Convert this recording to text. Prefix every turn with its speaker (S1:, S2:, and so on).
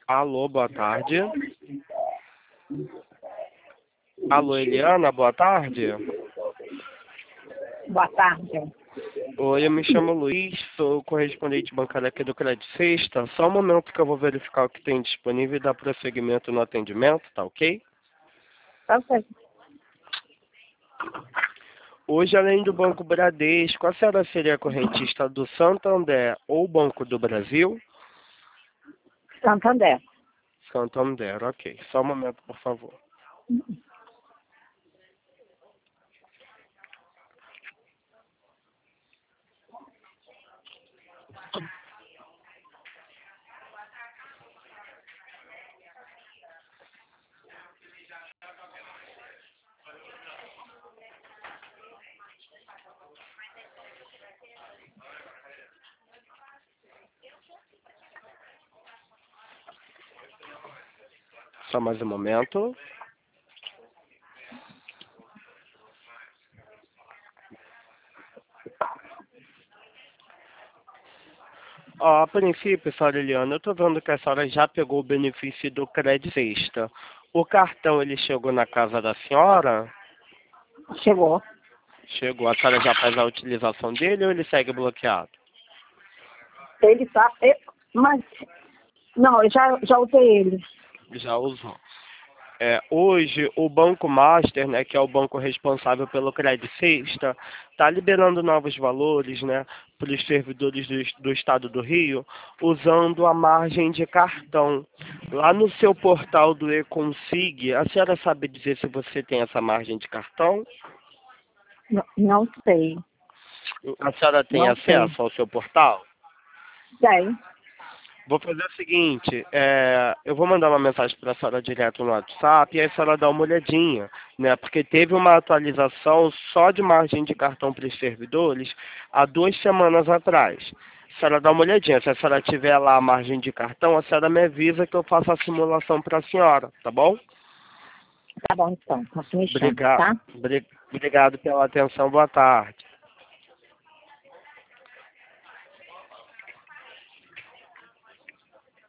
S1: Alô, boa tarde. Alô, Eliana, boa tarde.
S2: Boa tarde.
S1: Oi, eu me chamo Luiz, sou correspondente bancário aqui do Crédito Sexta. Só um momento que eu vou verificar o que tem disponível e dar prosseguimento no atendimento, tá ok?
S2: Tá certo.
S1: Hoje, além do Banco Bradesco, a senhora seria correntista do Santander ou Banco do Brasil?
S2: Santander.
S1: Santander, ok. Só um momento, por favor. Só mais um momento. Ó, a princípio, senhora Eliana, eu estou vendo que a senhora já pegou o benefício do Crédito Sexta. O cartão, ele chegou na casa da senhora?
S2: Chegou.
S1: Chegou. A senhora já faz a utilização dele ou ele segue bloqueado?
S2: Ele tá. Mas. Não, eu já usei ele.
S1: Já usou. Hoje, o Banco Master, né, que é o banco responsável pelo Crédito Sexta, está liberando novos valores, né, para os servidores do Estado do Rio, usando a margem de cartão. Lá no seu portal do eConsig, a senhora sabe dizer se você tem essa margem de cartão?
S2: Não sei.
S1: A senhora tem
S2: Não
S1: acesso
S2: sei.
S1: ao seu portal?
S2: Tem.
S1: Vou fazer o seguinte, eu vou mandar uma mensagem para a senhora direto no WhatsApp e aí a senhora dá uma olhadinha, né? Porque teve uma atualização só de margem de cartão para os servidores há 2 semanas atrás. A senhora dá uma olhadinha, se a senhora tiver lá a margem de cartão, a senhora me avisa que eu faço a simulação para a senhora, tá bom?
S2: Tá bom, então. Assim me chama, tá?
S1: Obrigado pela atenção, boa tarde.